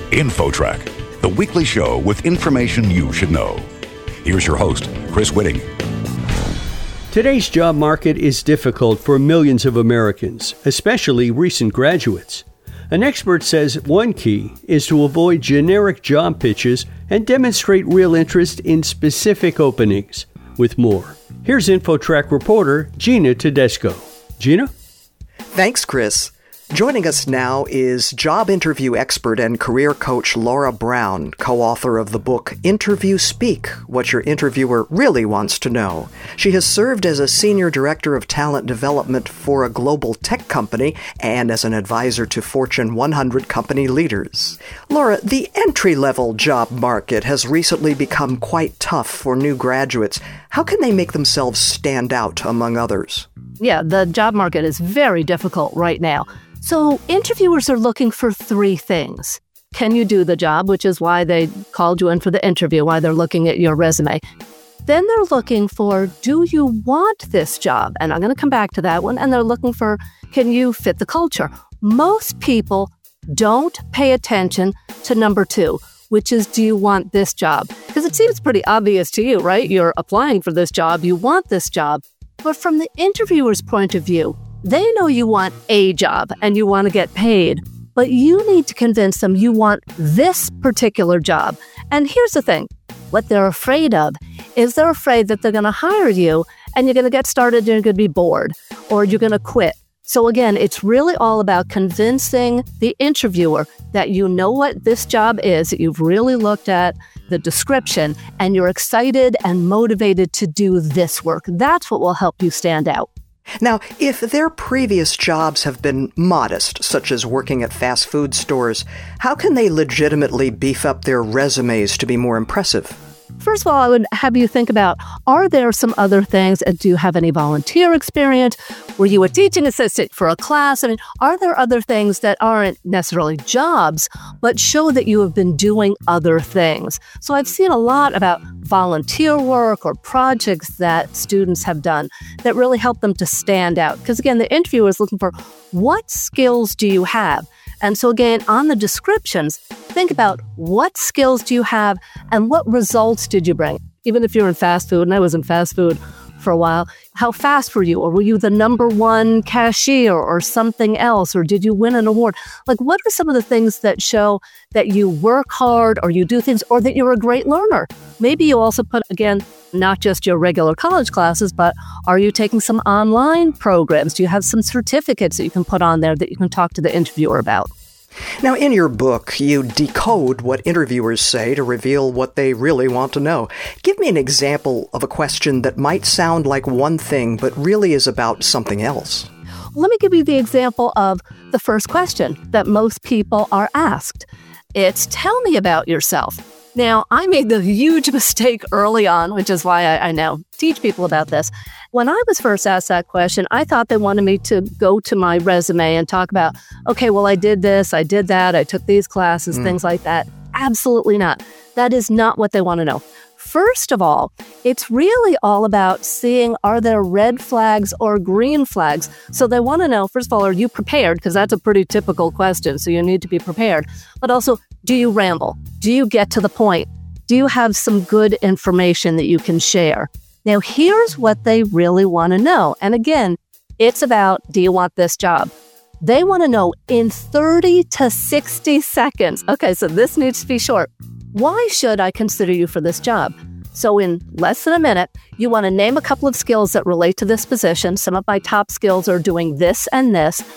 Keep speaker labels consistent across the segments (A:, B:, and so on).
A: InfoTrack, the weekly show with information you should know. Here's your host, Chris Whitting.
B: Today's job market is difficult for millions of Americans, especially recent graduates. An expert says one key is to avoid generic job pitches and demonstrate real interest in specific openings. With more, here's InfoTrack reporter Gina Tedesco. Gina?
C: Thanks, Chris. Joining us now is job interview expert and career coach Laura Brown, co-author of the book Interview Speak, What Your Interviewer Really Wants to Know. She has served as a senior director of talent development for a global tech company and as an advisor to Fortune 100 company leaders. Laura, the entry-level job market has recently become quite tough for new graduates. How can they make themselves stand out among others?
D: Yeah, the job market is very difficult right now. So interviewers are looking for three things. Can you do the job, which is why they called you in for the interview, why they're looking at your resume. Then they're looking for, do you want this job? And I'm going to come back to that one. And they're looking for, can you fit the culture? Most people don't pay attention to number two, which is, do you want this job? Because it seems pretty obvious to you, right? You're applying for this job, you want this job. But from the interviewer's point of view, they know you want a job and you want to get paid, but you need to convince them you want this particular job. And here's the thing. What they're afraid of is they're afraid that they're going to hire you and you're going to get started and you're going to be bored or you're going to quit. So again, it's really all about convincing the interviewer that you know what this job is, that you've really looked at the description and you're excited and motivated to do this work. That's what will help you stand out.
C: Now, if their previous jobs have been modest, such as working at fast food stores, how can they legitimately beef up their resumes to be more impressive?
D: First of all, I would have you think about, are there some other things? Do you have any volunteer experience? Were you a teaching assistant for a class? I mean, are there other things that aren't necessarily jobs, but show that you have been doing other things? So I've seen a lot about volunteer work or projects that students have done that really help them to stand out. Because again, the interviewer is looking for, what skills do you have? And so again, on the descriptions, think about what skills do you have and what results did you bring? Even if you're in fast food, and I was in fast food for a while, how fast were you? Or were you the number one cashier or something else? Or did you win an award? Like, what are some of the things that show that you work hard or you do things or that you're a great learner? Maybe you also put, again, not just your regular college classes, but are you taking some online programs? Do you have some certificates that you can put on there that you can talk to the interviewer about?
C: Now, in your book, you decode what interviewers say to reveal what they really want to know. Give me an example of a question that might sound like one thing, but really is about something else.
D: Let me give you the example of the first question that most people are asked. It's, tell me about yourself. Now, I made the huge mistake early on, which is why I now teach people about this. When I was first asked that question, I thought they wanted me to go to my resume and talk about, okay, well, I did this, I did that, I took these classes, things like that. Absolutely not. That is not what they want to know. First of all, it's really all about seeing, are there red flags or green flags? So they want to know, first of all, are you prepared? Because that's a pretty typical question, so you need to be prepared. But also, do you ramble? Do you get to the point? Do you have some good information that you can share? Now, here's what they really want to know. And again, it's about, do you want this job? They want to know in 30 to 60 seconds. Okay, so this needs to be short. Why should I consider you for this job? So in less than a minute, you want to name a couple of skills that relate to this position. Some of my top skills are doing this, and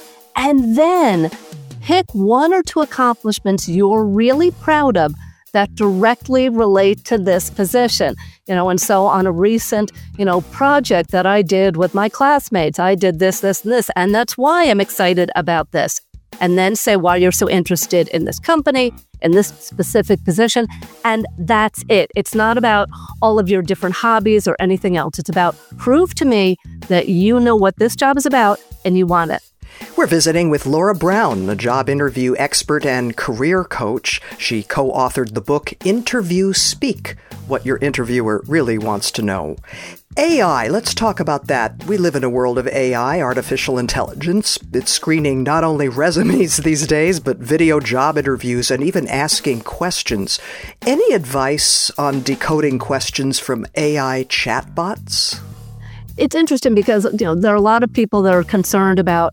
D: then pick one or two accomplishments you're really proud of that directly relate to this position. And so on a recent, project that I did with my classmates, I did this, this, and this, and that's why I'm excited about this. And then say why you're so interested in this company, in this specific position, and that's it. It's not about all of your different hobbies or anything else. It's about prove to me that you know what this job is about and you want it.
C: We're visiting with Laura Brown, a job interview expert and career coach. She co-authored the book Interview Speak, What Your Interviewer Really Wants to Know. AI, let's talk about that. We live in a world of AI, artificial intelligence. It's screening not only resumes these days, but video job interviews and even asking questions. Any advice on decoding questions from AI chatbots?
D: It's interesting because, there are a lot of people that are concerned about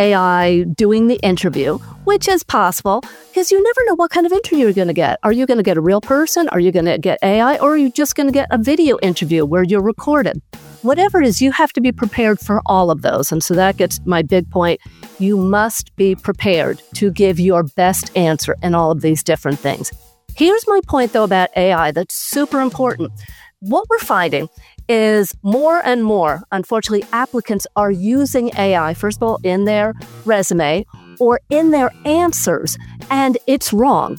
D: AI doing the interview, which is possible because you never know what kind of interview you're going to get. Are you going to get a real person? Are you going to get AI? Or are you just going to get a video interview where you're recorded? Whatever it is, you have to be prepared for all of those. And so that gets my big point. You must be prepared to give your best answer in all of these different things. Here's my point, though, about AI that's super important. What we're finding is more and more, unfortunately, applicants are using AI, first of all, in their resume or in their answers, and it's wrong.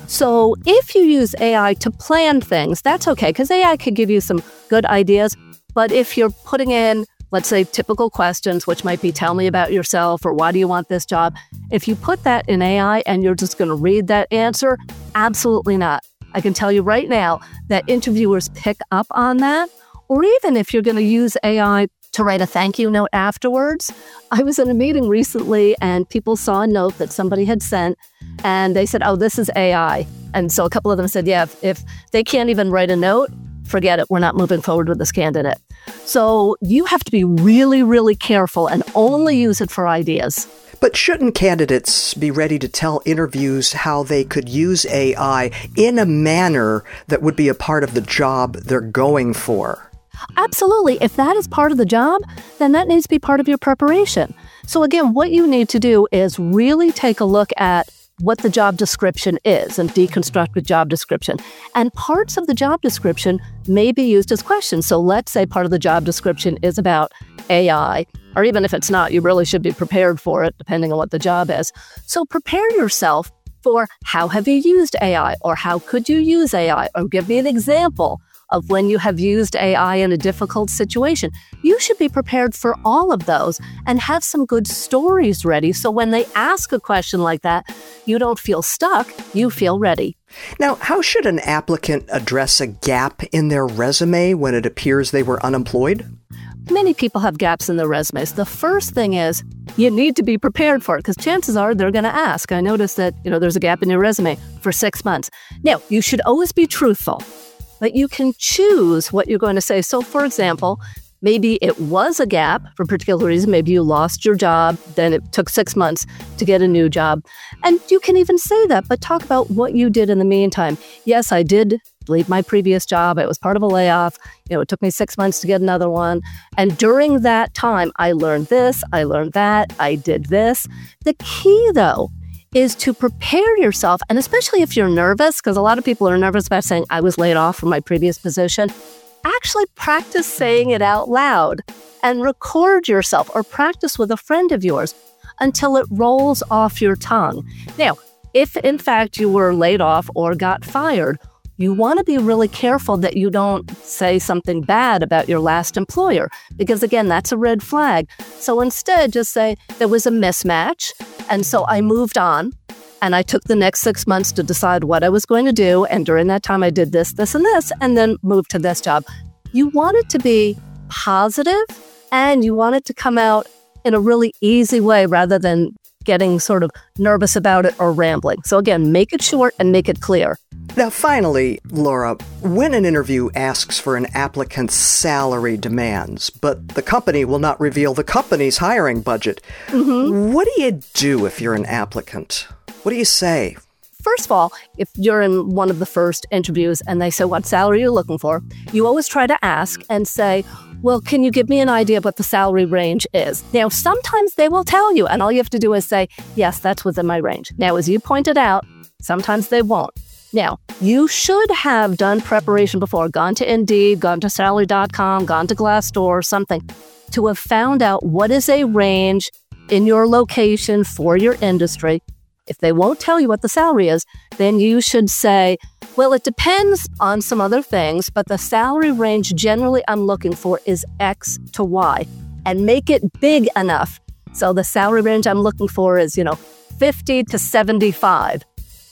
D: So if you use AI to plan things, that's okay, because AI can give you some good ideas. But if you're putting in, let's say, typical questions, which might be, tell me about yourself, or why do you want this job? If you put that in AI and you're just going to read that answer, absolutely not. I can tell you right now that interviewers pick up on that. Or even if you're going to use AI to write a thank you note afterwards. I was in a meeting recently and people saw a note that somebody had sent and they said, oh, this is AI. And so a couple of them said, yeah, if they can't even write a note, forget it. We're not moving forward with this candidate. So you have to be really, really careful and only use it for ideas.
C: But shouldn't candidates be ready to tell interviews how they could use AI in a manner that would be a part of the job they're going for?
D: Absolutely. If that is part of the job, then that needs to be part of your preparation. So again, what you need to do is really take a look at what the job description is and deconstruct the job description. And parts of the job description may be used as questions. So let's say part of the job description is about AI, or even if it's not, you really should be prepared for it, depending on what the job is. So prepare yourself for how have you used AI, or how could you use AI, or give me an example of when you have used AI in a difficult situation. You should be prepared for all of those and have some good stories ready so when they ask a question like that, you don't feel stuck, you feel ready.
C: Now, how should an applicant address a gap in their resume when it appears they were unemployed?
D: Many people have gaps in their resumes. The first thing is you need to be prepared for it because chances are they're going to ask. I noticed that, there's a gap in your resume for 6 months. Now, you should always be truthful, but you can choose what you're going to say. So, for example, maybe it was a gap for a particular reason. Maybe you lost your job, then it took 6 months to get a new job. And you can even say that, but talk about what you did in the meantime. Yes, I did leave my previous job. It was part of a layoff. It took me 6 months to get another one. And during that time, I learned this, I learned that, I did this. The key, though, is to prepare yourself, and especially if you're nervous, because a lot of people are nervous about saying, I was laid off from my previous position, actually practice saying it out loud and record yourself or practice with a friend of yours until it rolls off your tongue. Now, if in fact you were laid off or got fired, you want to be really careful that you don't say something bad about your last employer, because again, that's a red flag. So instead, just say there was a mismatch, and so I moved on, and I took the next 6 months to decide what I was going to do, and during that time I did this, this, and this, and then moved to this job. You want it to be positive, and you want it to come out in a really easy way rather than getting sort of nervous about it or rambling. So again, make it short and make it clear.
C: Now, finally, Laura, when an interview asks for an applicant's salary demands, but the company will not reveal the company's hiring budget, what do you do if you're an applicant? What do you say?
D: First of all, if you're in one of the first interviews and they say, what salary are you looking for? You always try to ask and say, well, can you give me an idea of what the salary range is? Now, sometimes they will tell you, and all you have to do is say, yes, that's within my range. Now, as you pointed out, sometimes they won't. Now, you should have done preparation before, gone to Indeed, gone to Salary.com, gone to Glassdoor, something, to have found out what is a range in your location for your industry. If they won't tell you what the salary is, then you should say, well, it depends on some other things, but the salary range generally I'm looking for is X to Y, and make it big enough. So the salary range I'm looking for is, 50 to 75.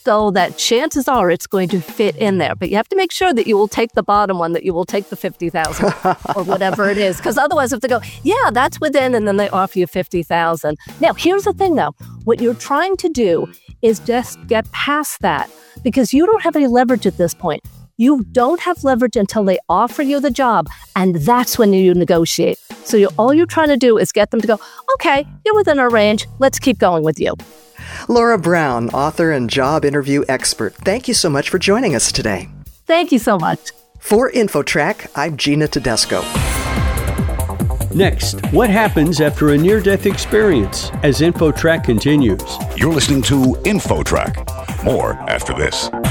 D: so that chances are it's going to fit in there. But you have to make sure that you will take the bottom one, that you will take the $50,000 or whatever it is. Because otherwise, if they go, yeah, that's within, and then they offer you $50,000. Now, here's the thing, though. What you're trying to do is just get past that, because you don't have any leverage at this point. You don't have leverage until they offer you the job, and that's when you negotiate. So all you're trying to do is get them to go, okay, you're within our range. Let's keep going with you.
C: Laura Brown, author and job interview expert, thank you so much for joining us today.
D: Thank you so much.
C: For InfoTrack, I'm Gina Tedesco.
B: Next, what happens after a near-death experience as InfoTrack continues?
A: You're listening to InfoTrack. More after this.